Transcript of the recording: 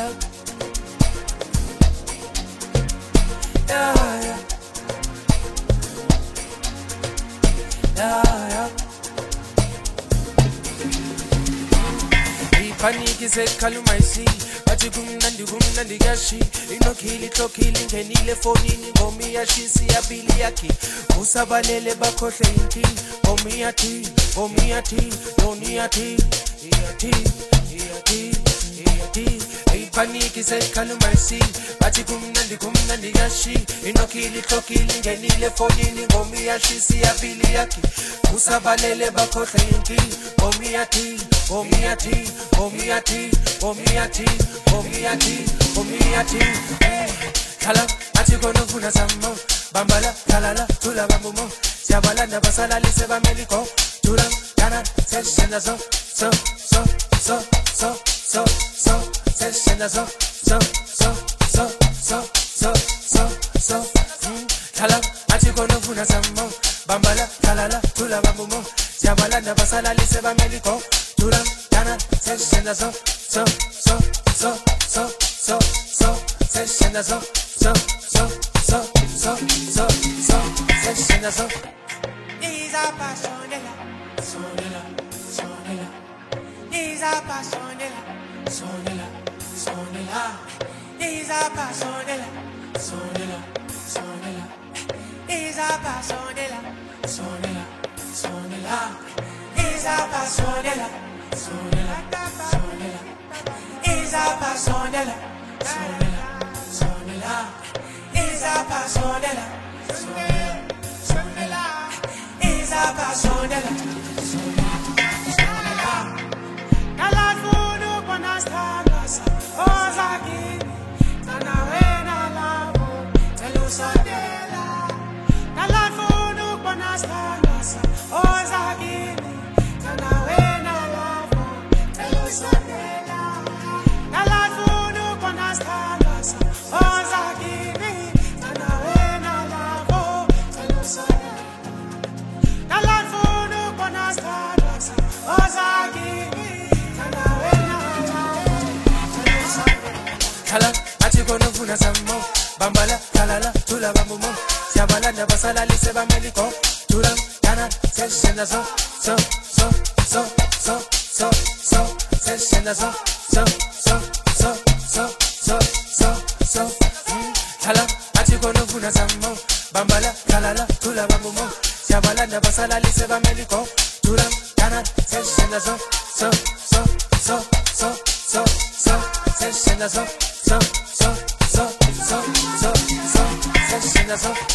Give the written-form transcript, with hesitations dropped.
Paniki sekhaluma isi bathi kumnandi kashi inokhili klokhili ngenile fonini ngomi yashisi yabili yakhe usabalele bakhohle inkingi ngomi yathi noni yathi paniki sekhaluma isi bathi kumnandi kashi inokhili klokhili ngenile fonini ngomi yashisi yabili yakhe usabalele bakhohle inkingi ngomi yathi Khala athi kono funa samo bambala kalala tula bamumo siyabala nabasala lise bameliko tula kana seshena so seshena so Khala athi kono funa samo bambala kalala tula bamumo siyabala nabasala lise bameliko tula kana seshena so seshena so seshena so Isa pasonela Isa pasonela Isa pasonela Isa pasonela Isa pasonela Isa pasonela Isa pasonela Isa pasonela Kalafunu panastagasa Ozakini Tanawena lavo Telusodela Kalafunu panastagasa Ozakini Tanawena lavo Telusodela Kalafunu panastagasa Ozakini Tanawena lavo Telusodela Kalafunu panastagasa Ozakini Tanawena lavo Telusodela Khala athi kono funa samo bambala kalala tula bamumo siyabala nabasala lise bameliko tula kana seshena so seshena so Khala athi kono funa samo bambala kalala tula bamumo siyabala nabasala lise bameliko tula kana seshena so seshena so seshena so